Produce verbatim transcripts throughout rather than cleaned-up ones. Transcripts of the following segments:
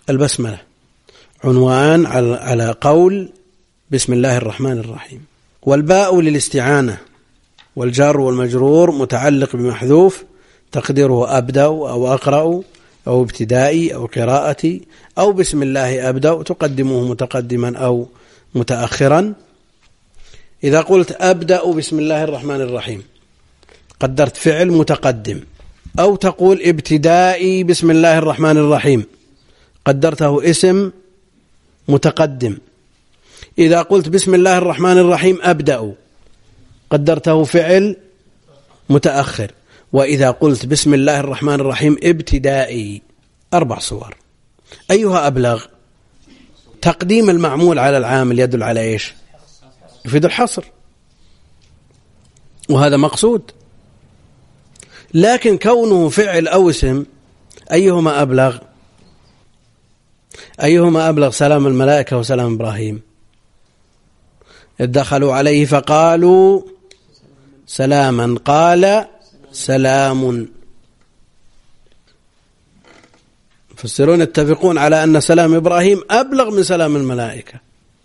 البسملة عنوان على قول بسم الله الرحمن الرحيم. والباء للاستعانة، والجار والمجرور متعلق بمحذوف تقديره أبدأ أو أقرأ أو ابتدائي أو قراءتي أو بسم الله أبدأ، تقدمه متقدما أو متأخرا. إذا قلت أبدأ بسم الله الرحمن الرحيم قدرت فعل متقدم، أو تقول ابتدائي بسم الله الرحمن الرحيم قدرته اسم متقدم. إذا قلت بسم الله الرحمن الرحيم أبدأ قدرته فعل متأخر. وإذا قلت بسم الله الرحمن الرحيم ابتدائي. أربع صور، أيها أبلغ؟ تقديم المعمول على العامل يدل على إيش؟ يفيد الحصر، وهذا مقصود. لكن كونه فعل أو اسم أيهما أبلغ؟ أيهما أبلغ؟ سلام الملائكة وسلام إبراهيم. دخلوا عليه فقالوا سلاما قال سلام. فالسرون يتفقون على أن سلام إبراهيم أبلغ من سلام الملائكة.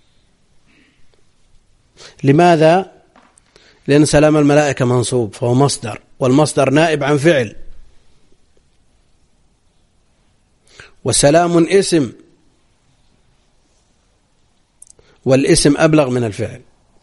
لماذا؟ لأن سلام الملائكة منصوب فهو مصدر، والمصدر نائب عن فعل، وسلام اسم، والاسم أبلغ من الفعل،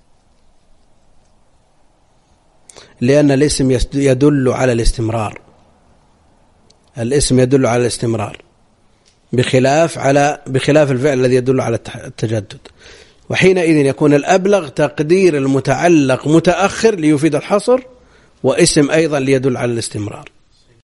لأن الاسم يدل على الاستمرار. الاسم يدل على الاستمرار بخلاف على بخلاف الفعل الذي يدل على التجدد. وحينئذ يكون الأبلغ تقدير المتعلق متأخر ليفيد الحصر، واسم أيضا ليدل على الاستمرار.